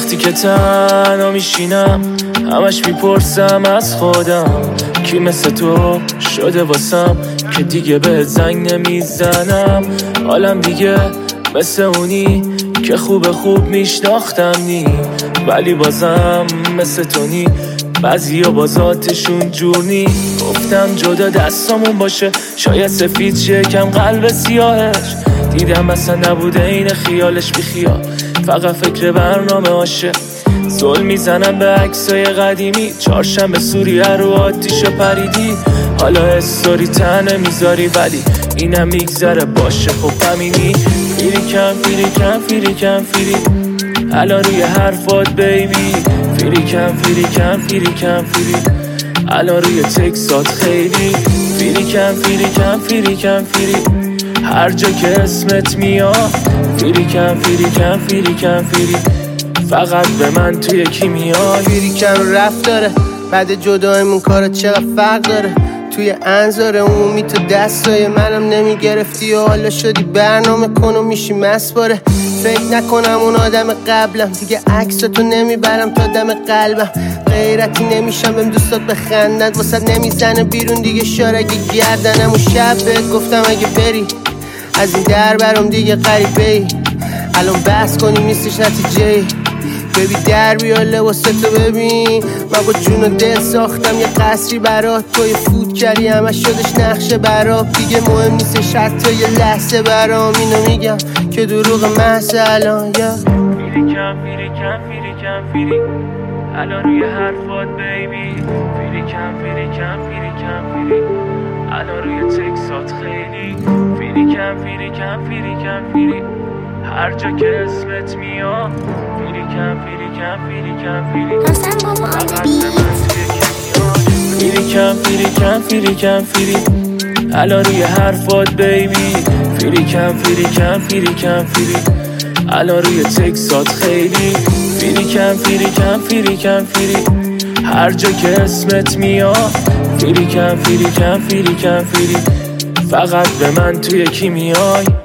وقتی که تنها میشینم همش میپرسم از خودم کی مثل تو شده واسم که دیگه به زنگ نمیزنم. حالم دیگه مثل اونی که خوب میشناختم نی، ولی بازم مثل تو نی، بعضی ها بازاتشون جور نی. گفتم جدا دستامون باشه، شاید سفید شه کم قلب سیاهش. دیدم اصلا نبوده این خیالش، بی خیال فقط فکر برنامه هاشه. زل میزنم به عکسای قدیمی، چهارشنبه سوریه رو آتیشو پریدی. حالا استوری تنه میذاری ولی اینم میگذره باشه خب همینی. فیری کم فیری الان روی حرفات بیبی. فیری کم فیری الان روی تکسات خیلی. فیری کم فیری هر جا که اسمت میاد. فیری کم فیری فقط به من توی کی میای. فیری کم رفت داره بعد جدایمون کارا چقدر فرق داره. توی انظار عمومی تو دستای منم نمیگرفتی و حالا شدی برنامه کن و میشی مسباره. فکر نکنم اون آدم قبلم، دیگه عکساتو نمیبرم تا دم قلبم. غیرتی نمیشم بهم دوستات بخندن، واسه نمیزنه بیرون دیگه شارگی گردنم. و شب بهت گفتم اگه بری از این در برام دیگه غریبه ای. الان بحث کنیم نیستش نتیجه. ببی در بیا لباستو ببین، من با جون و دل ساختم یه قصری برات. توی فوت کردی همش شدش نقشه برات. دیگه مهم نیستش حتی یه لحظه برام. اینو میگم که دروغ محض الان. فیری کم فیری الان روی حرفات بیبی. فیری کم فیری الان روی تکسات خیلی. فیری کم فیری هر جا که اسمت میاد. فیری کم فیری الان روی حرفات بیبی. فیری کم فیری الان روی تکسات خیلی. فیری کم فیری هر جا که اسمت میاد. فیری کم فیری فقط به من توی کی میای.